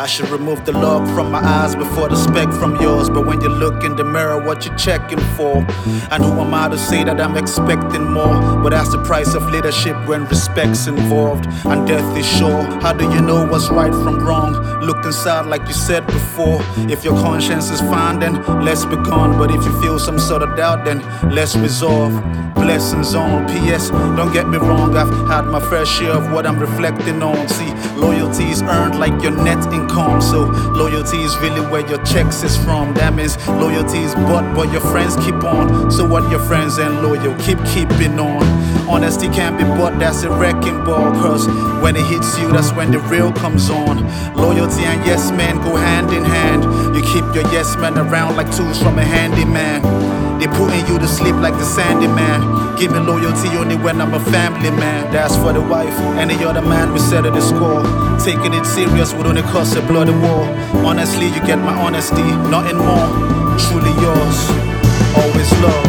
I should remove the log from my eyes before the speck from yours. But when you look in the mirror, what you checking for? And who am I to say that I'm expecting more? But that's the price of leadership when respect's involved and death is sure. How do you know what's right from wrong? Look inside like you said before. If your conscience is fine, then let's be gone. But if you feel some sort of doubt, then let's resolve. Blessings on. P.S. Don't get me wrong, I've had my fair share of what I'm reflecting on. See, loyalty is earned like your net income. So loyalty is really where your checks is from. That means loyalty is bought, but your friends keep on. So what your friends ain't loyal, keeping on. Honesty can't be bought, that's a wrecking ball. Cause when it hits you, that's when the real comes on. Loyalty and yes man go hand in hand. You keep your yes man around like tools from a handyman. They putting you to sleep like the sandy man. Give me loyalty only when I'm a family man. That's for the wife, any other man we settle the score. Taking it serious would only cause a bloody war. Honestly, you get my honesty, nothing more. Truly yours, always love.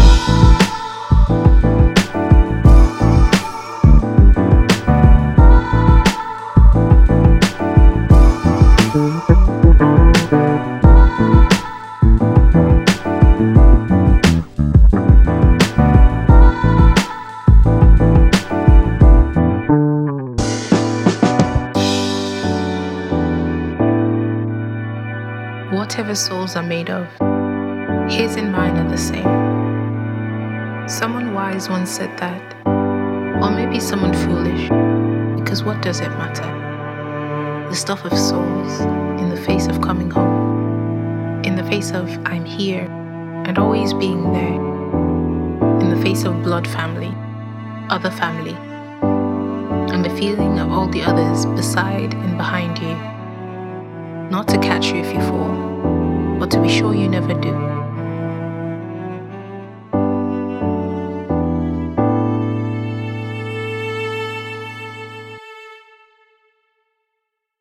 Whatever souls are made of, his and mine are the same. Someone wise once said that, or maybe someone foolish, because what does it matter? The stuff of souls in the face of coming home, in the face of I'm here and always being there, in the face of blood family, other family, and the feeling of all the others beside and behind you. Not to catch you if you fall, but to be sure you never do.